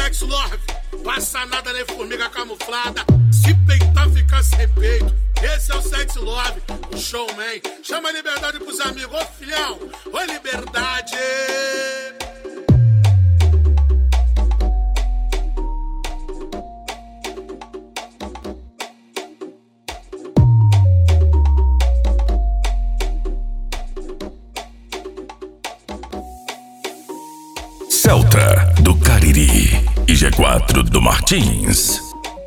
G-Sex Love, passa nada nem formiga camuflada. Se peitar fica sem peito. Esse é o Sex Love, o showman. Chama a liberdade pros amigos, ô filhão, ô liberdade. Celta do Cariri e G4 do Martins.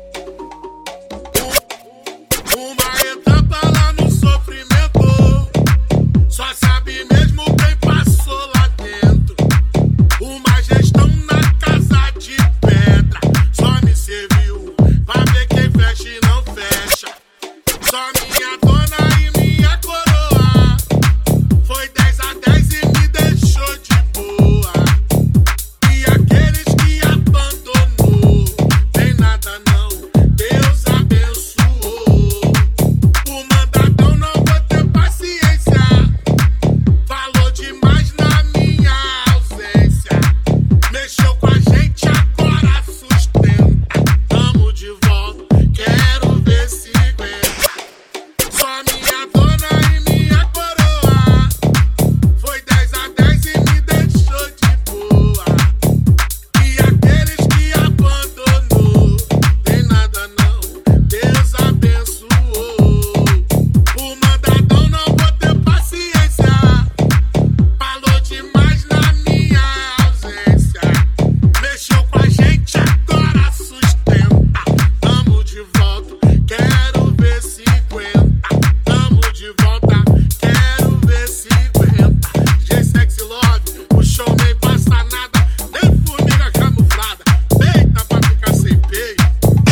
Uma etapa lá no sofrimento, só sabe mesmo quem passou lá dentro. Uma gestão na casa de pedra, só me serviu pra ver quem fecha e não fecha. Só minha dona e minha coroa, foi 10 a 10 e me deixou de boa. E aqueles que abandonou, tem nada não, Deus abençoou. O mandadão não vou ter paciência, falou demais na minha ausência. Mexeu com a gente, agora sustenta. Tamo de volta, quero ver se aguenta. Só minha dona e minha coroa, foi 10 a 10 e me deixou de boa. E aqueles que abandonou, tem nada não, Deus abençoou. O mandadão não vou ter paciência, falou demais na minha ausência. Mexeu com a gente, agora sustenta. Tamo de volta, quero ver se aguenta. Tamo de volta, quero ver se aguenta. G-Sex Love, o show nem passa nada, nem formiga camuflada. Peita pra ficar sem peito.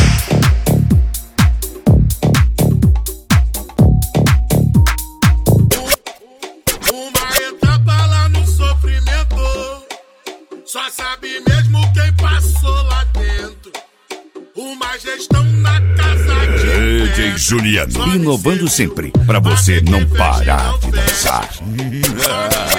Uma etapa lá no sofrimento, só sabe mesmo quem passou lá dentro. Uma gestão na casa de DJ pedra, Juliano, só me inovando serviu sempre, pra você pra ver não quem fecha e parar não de fecha. dançar.